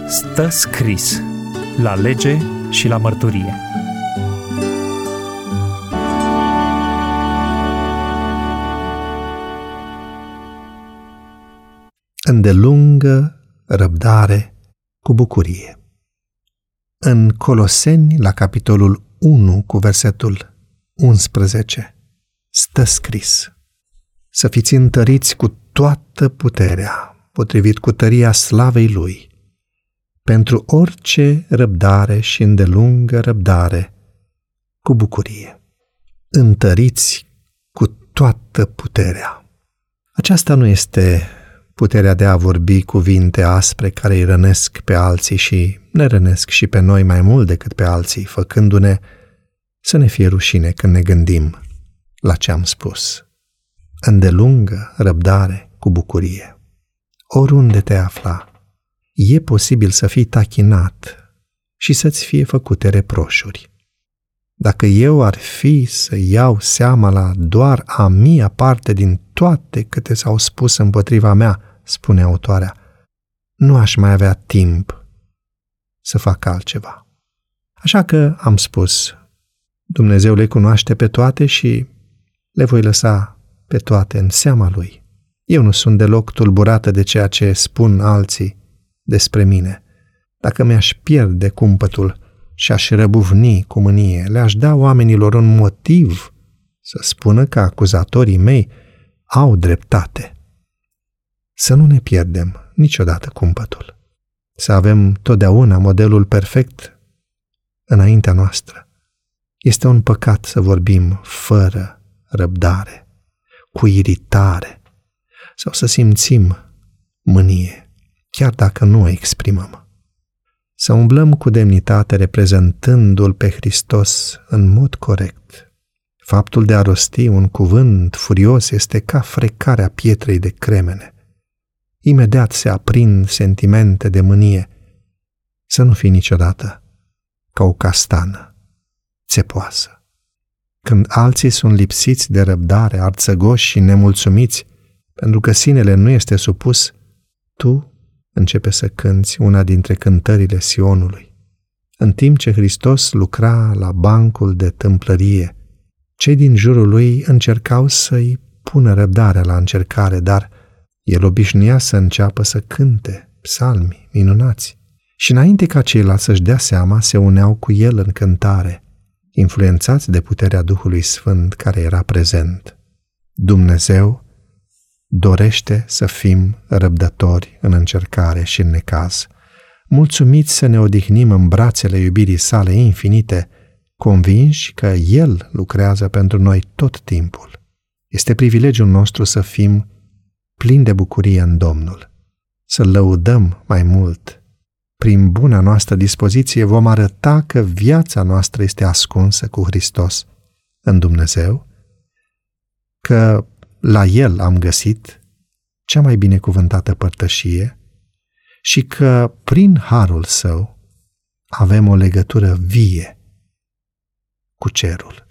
Stă scris la lege și la mărturie. Îndelungă răbdare cu bucurie. În Coloseni, la capitolul 1, cu versetul 11, stă scris: să fiți întăriți cu toată puterea, potrivit cu tăria slavei Lui, pentru orice răbdare și îndelungă răbdare cu bucurie. Întăriți cu toată puterea. Aceasta nu este puterea de a vorbi cuvinte aspre care îi rănesc pe alții și ne rănesc și pe noi mai mult decât pe alții, făcându-ne să ne fie rușine când ne gândim la ce am spus. Îndelungă răbdare cu bucurie. Oriunde te afla, e posibil să fii tachinat și să-ți fie făcute reproșuri. Dacă eu ar fi să iau seama la doar a mia parte din toate câte s-au spus împotriva mea, spune autoarea, nu aș mai avea timp să fac altceva. Așa că am spus, Dumnezeu le cunoaște pe toate și le voi lăsa pe toate în seama Lui. Eu nu sunt deloc tulburată de ceea ce spun alții despre mine. Dacă mi-aș pierde cumpătul și aș răbufni cu mânie, le-aș da oamenilor un motiv să spună că acuzatorii mei au dreptate. Să nu ne pierdem niciodată cumpătul. Să avem totdeauna modelul perfect înaintea noastră. Este un păcat să vorbim fără răbdare, cu iritare, sau să simțim mânie, chiar dacă nu o exprimăm. Să umblăm cu demnitate reprezentându-L pe Hristos în mod corect. Faptul de a rosti un cuvânt furios este ca frecarea pietrei de cremene. Imediat se aprind sentimente de mânie. Să nu fii niciodată ca o castană țepoasă. Când alții sunt lipsiți de răbdare, arțăgoși și nemulțumiți, pentru că sinele nu este supus, tu începe să cânți una dintre cântările Sionului. În timp ce Hristos lucra la bancul de tâmplărie, cei din jurul lui încercau să-i pună răbdarea la încercare, dar el obișnuia să înceapă să cânte psalmi minunați. Și înainte ca ceilalți să-și dea seama, se uneau cu el în cântare, influențați de puterea Duhului Sfânt care era prezent. Dumnezeu dorește să fim răbdători în încercare și în necaz, mulțumiți să ne odihnim în brațele iubirii sale infinite, convinși că El lucrează pentru noi tot timpul. Este privilegiul nostru să fim plini de bucurie în Domnul, să lăudăm mai mult. Prin buna noastră dispoziție vom arăta că viața noastră este ascunsă cu Hristos în Dumnezeu, că la El am găsit cea mai binecuvântată părtășie și că prin harul Său avem o legătură vie cu cerul.